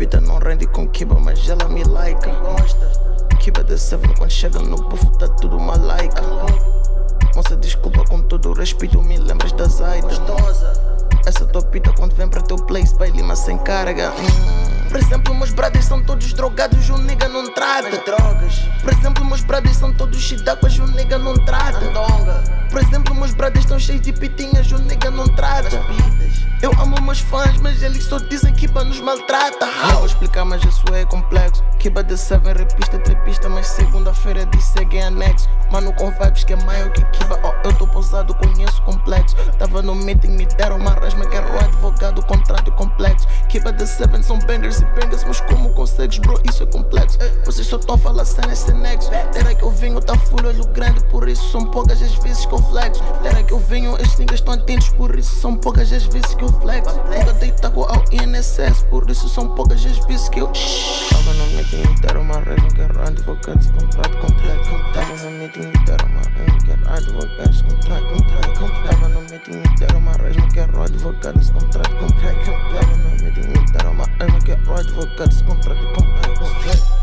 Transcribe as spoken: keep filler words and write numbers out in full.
pita não rende com Kiba, mas ela me like. Kiba de Seven, quando chega no bufo tá tudo uma like. Moça, desculpa, com todo o respeito, me lembras da Zaida. Essa tua pita quando vem para teu place, vai lima sem carga. hum. Por exemplo, meus brothers são todos drogados, o nigga não trata drogas. Por exemplo, meus brothers são todos chidaquas, o nigga não trata Andonga. Por exemplo, meus brothers estão cheios de pitinhas, o nigga não trata. Eu amo meus fãs, mas eles só dizem que Kiba nos maltrata. Não vou explicar, mas isso é complexo. Kiba de Seven, repista, trepista, mas segunda-feira de segue em anexo. Mano com vibes que é maior que Kiba, oh, eu tô pousado, conheço complexo. Tava no meeting, me deram uma rasma, quero o advogado, contrato complexo. Kiba de Seven são bangers e bangers, mas como consegues, bro, isso é complexo. Vocês só tão falando cenas sem nexo. Terra que eu venho tá full olho grande, por isso são poucas as vezes que eu flexo. Terra que eu venho, estes niggas estão atentos, por isso são poucas as vezes que eu flexo. Nunca dei taco ao I N S S, por isso são poucas as vezes que eu tava no meeting e deram uma rasma, quero advogado, contrato complexo. Tava no meeting e deram uma rasma, quero advogado, contrato complexo. Tava no meeting e deram uma rasma, quero advogado, contrato complexo. Tava no meeting e deram uma rasma, quero advogado, contrato complexo.